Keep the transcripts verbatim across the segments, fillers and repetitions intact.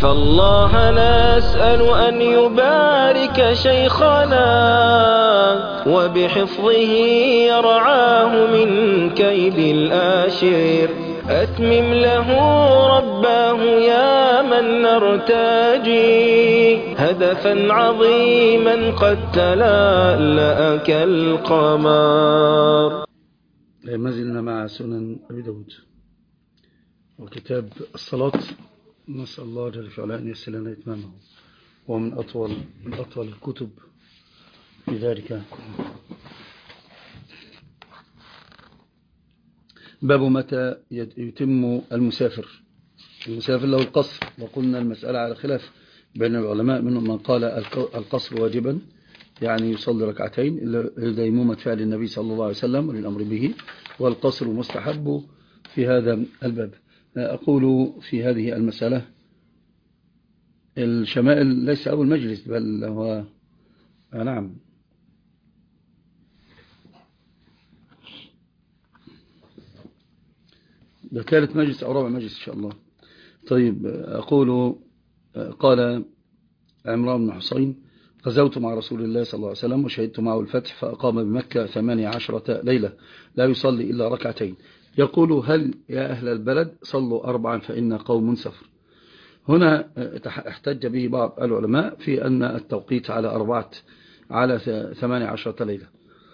فالله نسأل أن يبارك شيخنا وبحفظه يرعاه من كيد الآشر. أتمم له رباه يا من نرتجي هدفا عظيما قد تلألأ كالقمر. ما زلنا مع سنن أبي داود وكتاب الصلاة. نسأل الله جل وعلا أن يسر لنا إتمامه، ومن أطول من أطول الكتب في ذلك. باب متى يتم المسافر. المسافر له القصر، وقلنا المسألة على خلاف بين العلماء، منهم من قال القصر واجبا يعني يصلي ركعتين لديمومة فعل النبي صلى الله عليه وسلم وللأمر به، والقصر مستحب في هذا الباب. أقول في هذه المسألة الشمائل ليس أول مجلس، بل هو نعم ده ثالث مجلس أو رابع مجلس إن شاء الله. طيب أقول قال عمران بن حسين: غزوت مع رسول الله صلى الله عليه وسلم وشهدت معه الفتح، فأقام بمكة ثمانية عشرة ليلة لا يصلي إلا ركعتين، يقول: هل يا أهل البلد صلوا أربعا فإن قوم سفر. هنا احتج به بعض العلماء في أن التوقيت على أربعة على ثمانية عشرة ليلة.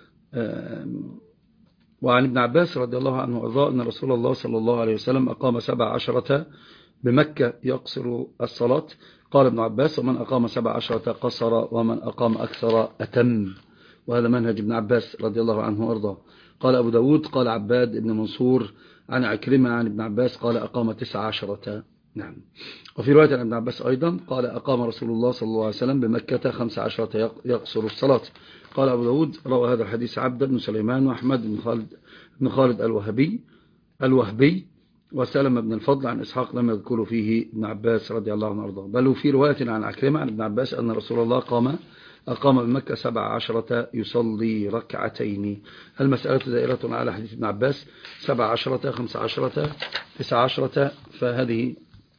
وعن ابن عباس رضي الله عنه وارضاه أن رسول الله صلى الله عليه وسلم أقام سبع عشرة بمكة يقصر الصلاة. قال ابن عباس: ومن أقام سبع عشرة قصر، ومن أقام أكثر أتم. وهذا منهج ابن عباس رضي الله عنه وارضاه. قال أبو داود: قال عباد بن منصور عن عكرمة عن ابن عباس قال: أقام تسع عشرة. نعم. وفي رواية عن ابن عباس أيضا قال: أقام رسول الله صلى الله عليه وسلم بمكة خمس عشرة يقصر الصلاة. قال أبو داود: روى هذا الحديث عبد بن سليمان وأحمد بن خالد بن خالد الوهبي الوهبي وسلم بن الفضل عن إسحاق لم يذكروا فيه ابن عباس رضي الله عنه وارضاه. بل في رواية عن عكرمة عن ابن عباس أن رسول الله قام أقام بمكة سبع عشرة يصلي ركعتين. المسألة دائرة على حديث ابن عباس: سبع عشرة، خمس عشرة، تسع عشرة، فهذه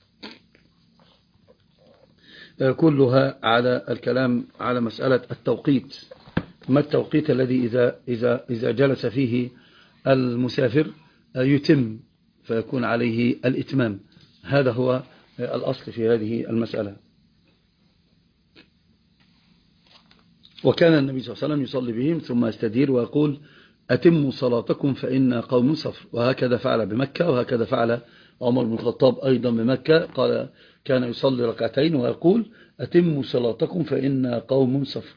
كلها على الكلام على مسألة التوقيت. ما التوقيت الذي إذا, إذا, إذا جلس فيه المسافر يتم فيكون عليه الإتمام؟ هذا هو الأصل في هذه المسألة. وكان النبي صلى الله عليه وسلم يصلي بهم ثم يستدير ويقول: أتموا صلاتكم فإن قوم صفر. وهكذا فعل بمكة، وهكذا فعل عمر بن الخطاب أيضا بمكة. قال: كان يصلي ركعتين ويقول: أتموا صلاتكم فإن قوم صفر.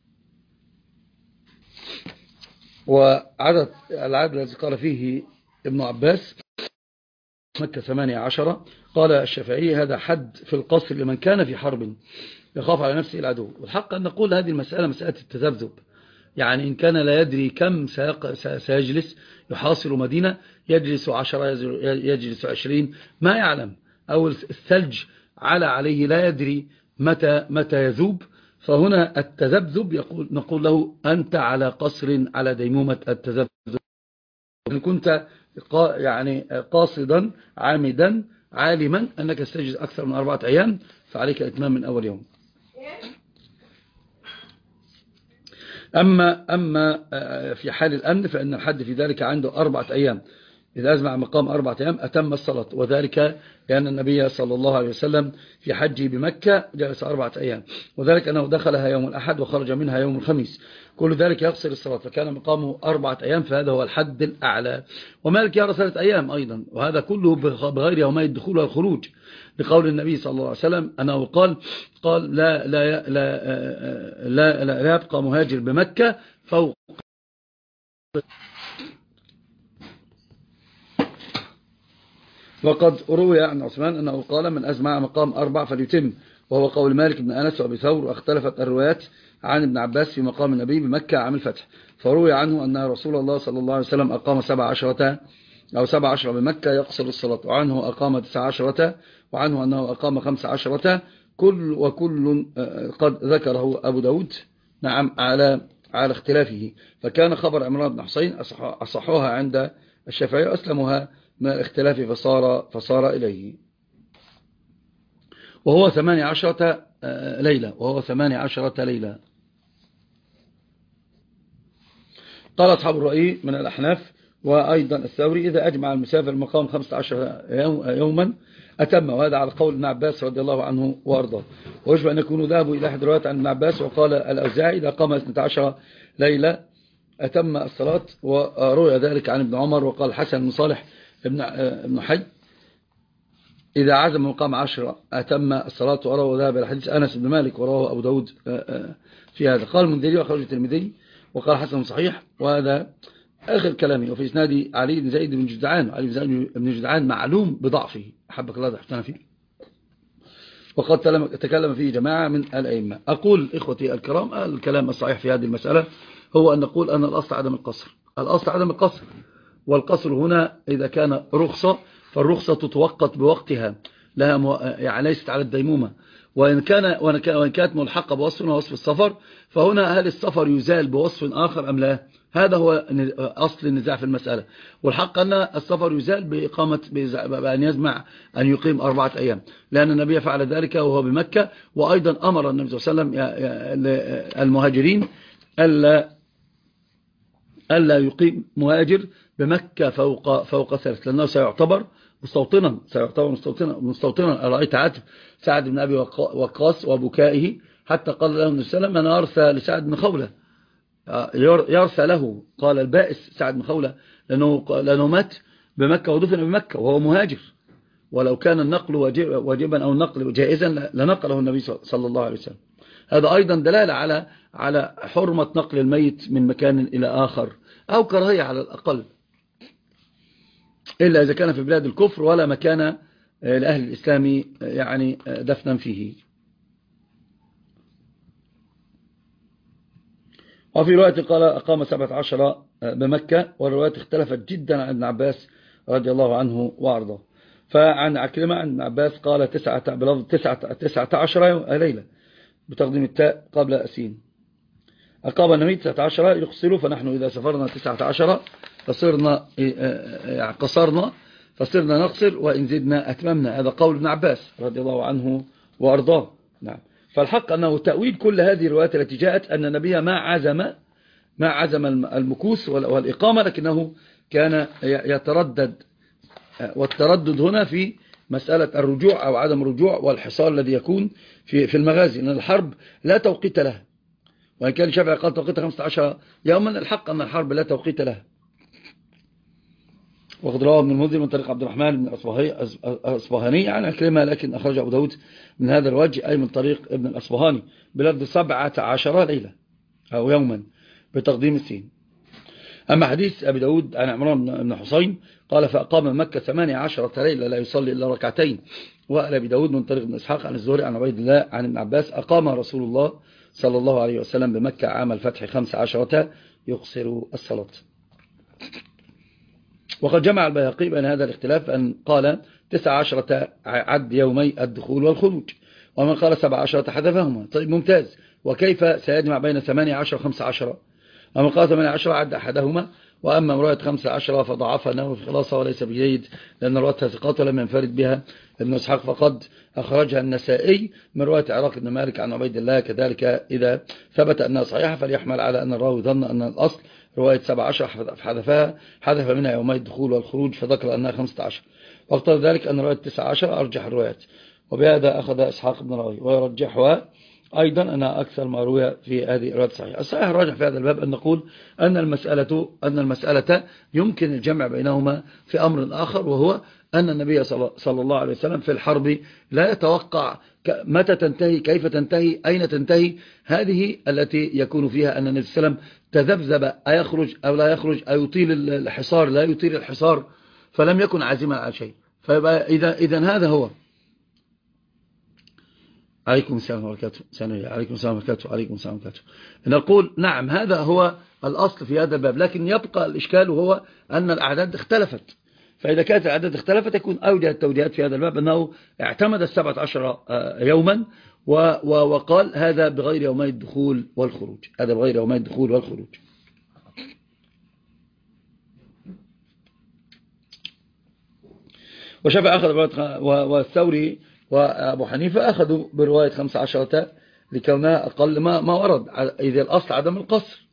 وعدد العدد الذي قال فيه ابن عباس مكة ثمانية عشرة، قال الشافعي: هذا حد في القصر لمن كان في حرب يخاف على نفسه العدو. والحق أن نقول هذه المسألة مسألة التذبذب، يعني إن كان لا يدري كم سيجلس يحاصر مدينة، يجلس عشرة يجلس عشرين ما يعلم، أو الثلج على عليه لا يدري متى متى يذوب. فهنا التذبذب يقول نقول له: أنت على قصر على ديمومة التذبذب. إن كنت يعني قاصدا عامدا عالما أنك ستجلس أكثر من أربعة أيام فعليك إتمام من أول يوم. أما, أما في حال الأمن فإن الحد في ذلك عنده أربعة أيام. إذا أزمع مقام أربعة أيام أتم الصلاة، وذلك لأن النبي صلى الله عليه وسلم في حجه بمكة جلس أربعة أيام، وذلك أنه دخلها يوم الأحد وخرج منها يوم الخميس، كل ذلك يقصر الصلاة، فكان مقامه أربعة أيام، فهذا هو الحد الأعلى. ومالك يرى ثلاثة أيام أيضا، وهذا كله بغير يومي الدخول والخروج، لقول النبي صلى الله عليه وسلم أنه قال قال لا لا لا لا, لا, لا, لا يبقى مهاجر بمكة فوق. وقد روي عن عثمان أنه قال: من أزمع مقام أربع فليتم، وهو قول مالك بن أنس وأبي ثور. واختلفت الروايات عن ابن عباس في مقام النبي بمكة عام الفتح، فروي عنه أن رسول الله صلى الله عليه وسلم أقام سبع عشرة أو سبع عشرة بمكة يقصر الصلاة، وعنه أقام تسع عشرة، وعنه أنه أقام خمس عشرة، كل وكل قد ذكره أبو داود نعم على على اختلافه. فكان خبر عمران بن حسين أصحوها عند الشافعي، أسلمها من الاختلاف فصار, فصار إليه. وهو ثماني عشرة ليلة وهو ثماني عشرة ليلة. قال أصحاب الرأي من الأحناف وأيضا الثوري: إذا أجمع المسافر المقام خمسة عشر يوما أتم، وهذا على قول ابن عباس رضي الله عنه وأرضاه. ويشبه أن يكونوا ذهبوا إلى أحد روايات عن ابن عباس. وقال الأوزاعي: إذا قام اثنتا عشرة ليلة أتم الصلاة، وروي ذلك عن ابن عمر. وقال حسن بن صالح ابن حي: إذا عزم مقام عشرة أتم الصلاة، وروى ذهب إلى حديث أنس بن مالك، ورواه أبو داود في هذا. قال المنذري وخرج الترمذي وقال حسن صحيح، وهذا آخر كلامي. وفي إسناد علي بن زيد بن جدعان، علي بن زيد بن جدعان معلوم بضعفه، أحبك الله ضحفتنا فيه، وقد تكلم فيه جماعة من الأئمة. أقول إخوتي الكرام، الكلام الصحيح في هذه المسألة هو أن نقول أن الأصل عدم القصر، الأصل عدم القصر. والقصر هنا إذا كان رخصة فالرخصة تتوقت بوقتها، لها مو... يعني ليست على الديمومة. وإن, كان... وإن كانت ملحقة بوصف وصف السفر، فهنا هل السفر يزال بوصف آخر أم لا؟ هذا هو أصل النزاع في المسألة. والحق أن السفر يزال بإقامة بأن يجمع أن يقيم أربعة أيام، لأن النبي فعل ذلك وهو بمكة. وأيضا أمر النبي صلى الله عليه وسلم المهاجرين ألا ألا يقيم مهاجر بمكة فوق فوق ثلاث، لأنه سيعتبر مستوطنا سيعتبر مستوطنا مستوطنا. رأيت عتب سعد بن أبي وقاص وبكائه حتى قال له النبي صلى الله عليه وسلم: أنا أرثى لسعد بن خولة، يرثى له. قال البائس سعد بن خولة، لأنه, لأنه مات بمكة ودفن بمكة وهو مهاجر، ولو كان النقل واجبا أو النقل جائزا لنقله النبي صلى الله عليه وسلم. هذا أيضا دلالة على على حرمة نقل الميت من مكان إلى آخر، أو كراهية على الأقل، إلا إذا كان في بلاد الكفر ولا مكان لأهل الإسلام يعني دفنا فيه. وفي رواية قال أقام سبعة عشر بمكة، والروايات اختلفت جدا عن ابن عباس رضي الله عنه وارضاه. فعن عكرمة عن ابن عباس قال تسعة بلفظ تسعة, تسعة عشر ليلة بتقديم التاء قبل أسين. أقام النبي تسعة عشر يقصر، فنحن إذا سافرنا تسعة عشر فصرنا قصرنا فصرنا نقصر، وإن زدنا أتممنا. هذا قول ابن عباس رضي الله عنه وأرضاه. نعم. فالحق أنه تأويل كل هذه الروايات التي جاءت أن النبي ما عزم ما عزم المكوس والإقامة، لكنه كان يتردد، والتردد هنا في مسألة الرجوع أو عدم الرجوع والحصار الذي يكون في في المغازي، لأن الحرب لا توقيت لها. وإن كان الشافعي قال توقيت خمسة عشر يوما، الحق أن الحرب لا توقيت لها. وقد رواه ابن المنذر من طريق عبد الرحمن بن الأصبهاني عن عكرمة، لكن أخرج أبو داود من هذا الوجه، أي من طريق ابن الأصبهاني بلفظ سبعة عشر ليلة أو يوما بتقديم السين. أما حديث أبي داود عن عمران بن حسين قال فأقام مكة ثمانية عشرة ليلة لا يصلي إلا ركعتين. وقال أبي داود من طريق ابن إسحاق عن الزهري عن عبيد الله عن ابن عباس أقام رسول الله صلى الله عليه وسلم بمكة عام الفتح خمس عشرة يقصر الصلاة. وقد جمع البيهقي بين هذا الاختلاف أن قال تسع عشرة عد يومي الدخول والخروج، ومن قال سبع عشرة حذفهما. طيب ممتاز. وكيف سيجمع بين ثمانية عشر وخمسة عشر؟ ومن قال ثمانية عشر عد أحدهما. وأما رواية خمسة عشر فضعفها النووي في خلاصة وليس بجيد، لأن روايتها ثقات ولم ينفرد بها ابن إسحاق، فقد أخرجها النسائي من رواية عراق بن مالك عن عبيد الله. كذلك إذا ثبت أنها صحيحة فليحمل على أن الراوي ظن أن الأصل رواية سبع عشر حذفها حذف منها يومي الدخول والخروج فذكر أنها خمسة عشر، واقتضى ذلك أن رواية تسعة عشر أرجح الروايات، وبهذا أخذ إسحاق بن راوي ويرجحها أيضا أنها أكثر ما روي في هذه الرواية الصحيحة. الصحيح الراجح في هذا الباب أن نقول أن المسألة أن المسألة يمكن الجمع بينهما في أمر آخر، وهو أن النبي صلى الله عليه وسلم في الحرب لا يتوقع متى تنتهي، كيف تنتهي، أين تنتهي. هذه التي يكون فيها أن النبي صلى الله عليه وسلم تذبذب أيخرج أو لا يخرج، أيطيل الحصار لا يطيل الحصار، فلم يكن عازما على شيء. فإذا إذن هذا هو. عليكم السلام وبركاته. عليكم السلام وبركاته. عليكم السلام وبركاته. نقول نعم هذا هو الأصل في هذا الباب، لكن يبقى الإشكال وهو أن الأعداد اختلفت. فإذا كانت الأعداد اختلفت يكون أوجه التوجيهات في هذا الباب أنه اعتمد السبعة عشر يوما وقال هذا بغير يومي الدخول والخروج، هذا بغير يومي الدخول والخروج. وشافع أخذ والثوري وأبو حنيفة أخذوا برواية خمس عشرة لكونها أقل ما, ما ورد، إذا الأصل عدم القصر.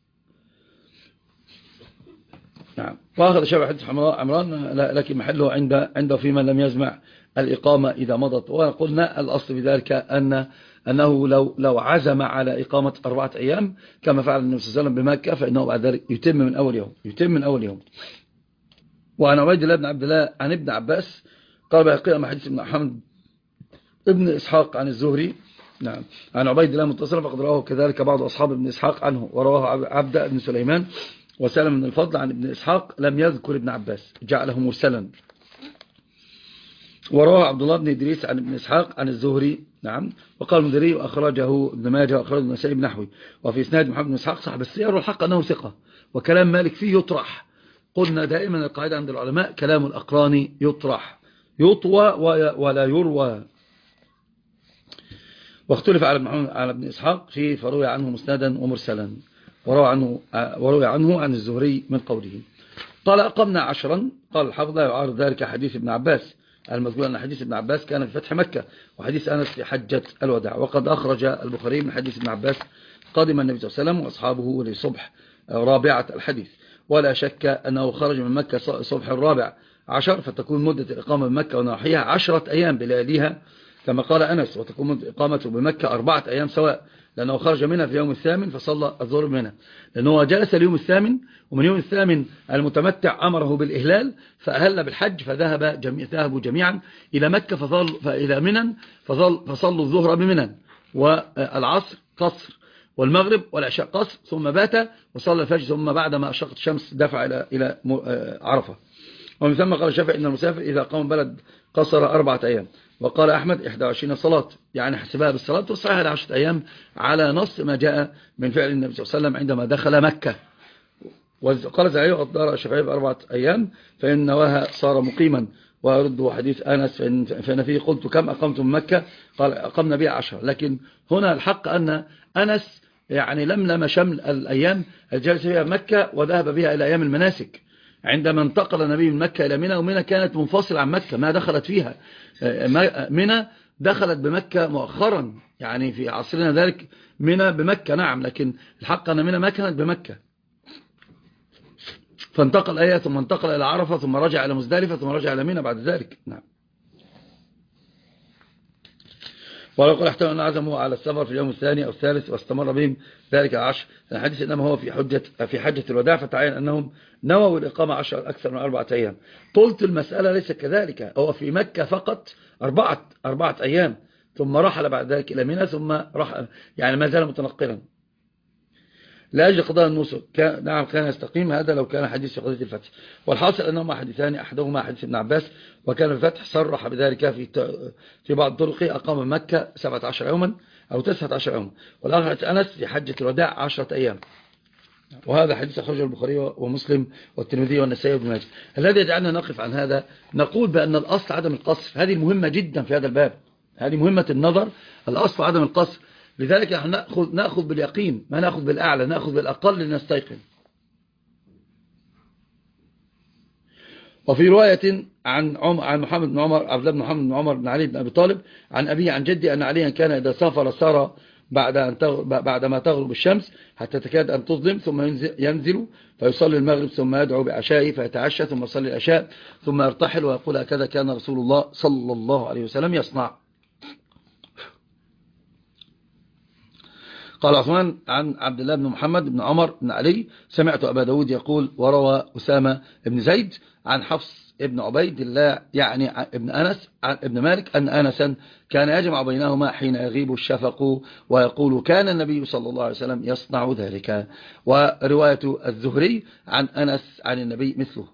نعم. وأخذ شبه حديث عمران لكن محله عند عنده في من لم يجمع الإقامة إذا مضت. وقلنا الأصل بذلك أن أنه لو لو عزم على إقامة أربعة أيام كما فعل النبي صلى الله عليه وسلم بمكة فإنه بعد ذلك يتم من أول يوم يتم من أول يوم. وعن عبيد الله بن عبد الله عن ابن عباس قال بقي مع حديث ابن محمد ابن إسحاق عن الزهري. نعم. عن عبيد الله متصلا فقد رواه كذلك بعض أصحاب ابن إسحاق عنه، ورواه عبد بن سليمان وسلم من الفضل عن ابن إسحاق لم يذكر ابن عباس جعله مرسلا. ورواه عبد الله بن إدريس عن ابن إسحاق عن الزهري. نعم. وقال المدري وأخرجه ابن ماجه وأخرجه النسائي بنحوه. وفي إسناد محمد بن إسحاق صاحب السير والحق أنه ثقة، وكلام مالك فيه يطرح. قلنا دائما القاعدة عند العلماء كلام الأقران يطرح، يطوى ولا يروى. واختلف على محمد على ابن إسحاق فيه فروي عنه مسندا ومرسلا، وروى عنه وروي عنه عن الزهري من قوله. قال أقمنا عشرا. قال الحافظ لا يعارض ذلك حديث ابن عباس المذكور أن حديث ابن عباس كان في فتح مكة، وحديث أنس في حجة الوداع. وقد أخرج البخاري من حديث ابن عباس قدم النبي صلى الله عليه وسلم وأصحابه لصبح رابعة الحديث، ولا شك أنه خرج من مكة صبح الرابع عشر، فتكون مدة الإقامة بمكة ونواحيها عشرة أيام بلياليها كما قال أنس، وتكون مدة إقامته بمكة أربعة أيام سواء، لأنه خرج منها في اليوم الثامن فصلى الظهر منها، لأنه جلس اليوم الثامن، ومن يوم الثامن المتمتع أمره بالإهلال فأهل بالحج، فذهب جميع ذهبوا جميعا إلى مكة فظل فإلى منى فظل فصلوا الظهر بمنى، والعصر قصر، والمغرب والعشاء قصر، ثم بات وصلى الفجر، ثم بعد ما أشرقت الشمس دفع إلى إلى عرفة. ومن ثم قال الشافعي إن المسافر إذا قام بلد قصر أربعة أيام. وقال أحمد إحدى وعشرين صلاة، يعني حسبها بالصلاة، والصحيح لعشرة أيام على نص ما جاء من فعل النبي صلى الله عليه وسلم عندما دخل مكة. وقال زعيم قد دار الشافعي بأربعة أيام فإن نواها صار مقيما. ويرد حديث أنس فإن فيه قلت كم أقمتم مكة؟ قال أقمنا بها عشرة. لكن هنا الحق أن أنس يعني لملم شمل الأيام الجالس فيها مكة وذهب بها إلى أيام المناسك. عندما انتقل النبي من مكة إلى منى، ومنى كانت منفصلة عن مكة ما دخلت فيها، منى دخلت بمكة مؤخرا، يعني في عصرنا ذلك منى بمكة. نعم. لكن الحق أن منى ما كانت بمكة، فانتقل إليها ثم انتقل إلى عرفة ثم رجع إلى مزدلفة ثم رجع إلى منى بعد ذلك. نعم. ولو قال احتمل أن عزموا على السفر في اليوم الثاني أو الثالث واستمر بهم ذلك العشر. الحديث إنما هو في حجة في حجة الوداع، فتعين أنهم نووا الإقامة عشر أكثر من أربعة أيام. قلت المسألة ليس كذلك، هو في مكة فقط أربعة أربعة أيام، ثم رحل بعد ذلك إلى منى، ثم رحل يعني ما زال متنقلا لأجل قضاء النسك. كان نعم كان يستقيم، هذا لو كان حديث في قضية الفتح. والحاصل أنهما حديثان، أحدهما حديث ابن عباس وكان الفتح صرح بذلك في في بعض طرقه، أقام مكة سبعة عشر يوما أو تسعة عشر يوما، والآخر حديث أنس في حجة الوداع عشرة أيام. وهذا حديث أخرجه البخاري ومسلم والترمذي والنسائي وابن ماجه. الذي يجعلنا نقف عن هذا نقول بأن الأصل عدم القصر. هذه مهمة جدا في هذا الباب، هذه مهمة النظر، الأصل عدم القصر. لذلك نحن نأخذ, نأخذ باليقين، ما نأخذ بالأعلى، نأخذ بالأقل لنستيقن. وفي رواية عن عن محمد بن عمر عبد الله بن محمد بن عمر بن علي بن أبي طالب عن أبيه عن جدي أن عليا كان إذا سافر سار بعد أن بعد ما تغرب الشمس حتى تكاد أن تظلم، ثم ينزل فيصلي المغرب، ثم يدعو بعشائه فيتعشى، ثم يصلي العشاء، ثم يرتحل ويقول هكذا كان رسول الله صلى الله عليه وسلم يصنع. قال عثمان عن عبد الله بن محمد بن عمر بن علي سمعت أبا داود يقول، وروى أسامة بن زيد عن حفص ابن عبيد الله يعني ابن أنس عن ابن مالك أن أنسا كان يجمع بينهما حين يغيب الشفق، ويقول كان النبي صلى الله عليه وسلم يصنع ذلك. ورواية الزهري عن أنس عن النبي مثله.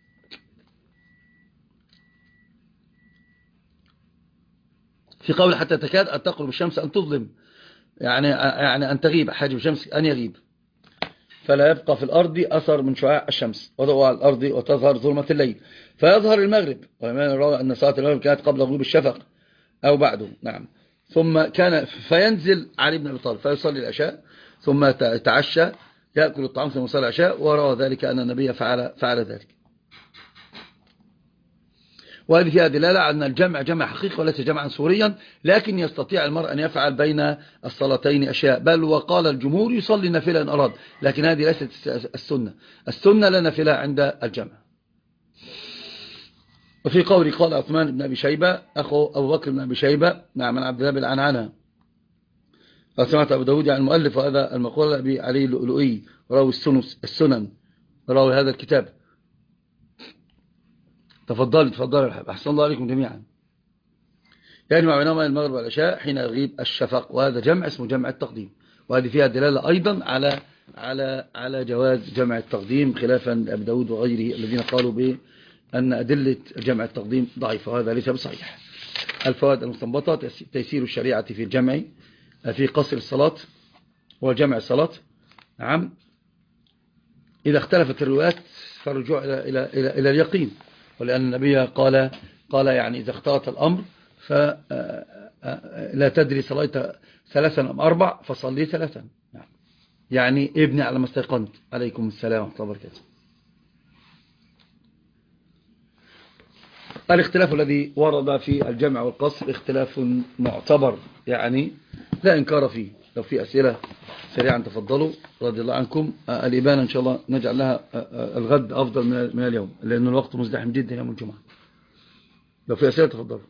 في قول حتى تكاد أن تقرب الشمس أن تظلم، يعني يعني أن تغيب حاجب الشمس، أن يغيب، فلا يبقى في الأرض أثر من شعاع الشمس، وضوء على الأرض وتظهر ظلمة الليل، فيظهر المغرب. ويمان الراوي أن صلاة المغرب كانت قبل غروب الشفق أو بعده. نعم. ثم كان فينزل علي بن أبي طالب فيصلي العشاء، ثم يتعشى يأكل الطعام ثم يصلي العشاء، وروى ذلك أن النبي فعل فعل ذلك. وهذه فيها دلالة على أن الجمع جمع حقيقي وليس جمعا صوريا، لكن يستطيع المرء أن يفعل بين الصلاتين أشياء. بل وقال الجمهور يصلي نافلة إن أراد، لكن هذه ليست السنة. السنة لا نافلة عند الجمع. وفي قول قال عثمان بن أبي شيبة أخو أبو بكر بن أبي شيبة نعم عن عبد الله بن عنعنة سمعت أبو داود عن المؤلف، وهذا المقول أبي علي اللؤلؤي راوي السنن راوي هذا الكتاب. تفضل تفضل أحسن الله عليكم جميعا. يجمع بينهما المغرب والعشاء حين يغيب الشفق، وهذا جمع اسمه جمع التقديم، وهذه فيها دلالة أيضا على على على جواز جمع التقديم، خلافا لأبي داود وغيره الذين قالوا بأن أدلة جمع التقديم ضعيفة، وهذا ليس بصحيح. الفوائد المستنبطة: تيسير الشريعة في الجمع في قصر الصلاة وجمع الصلاة. نعم، إذا اختلفت الروايات فالرجوع إلى إلى إلى إلى اليقين، ولأن النبي قال قال يعني إذا اختلط الأمر فلا تدري صليت ثلاثا أم أربع فصلي ثلاثا، يعني ابني على ما استيقنت. عليكم السلام ورحمة الله وبركاته. الاختلاف الذي ورد في الجمع والقصر اختلاف معتبر، يعني لا إنكار فيه. لو في أسئلة سريعا تفضلوا رضي الله عنكم. الإبانة إن شاء الله نجعل لها الغد أفضل من اليوم، لأن الوقت مزدحم جدا يوم الجمعة. لو في أسئلة تفضلوا.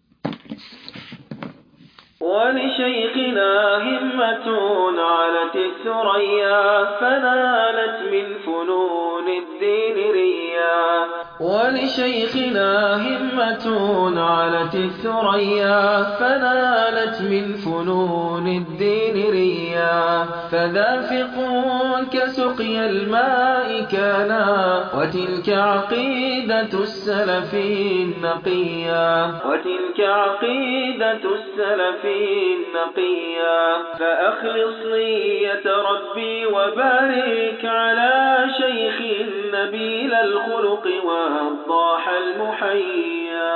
ولشيخنا همة علت الثريا فنالت من فنون الدين ريا. ولشيخنا همة علت الثريا فنالت من فنون الدين ريا. فذافق كسقي الماء كانا وتلك عقيدة السلف النقيا. وتلك عقيدة السلف النقيا. فأخلص نية ربي وبارك على شيخ نبيل الخلق وضاح المحيا.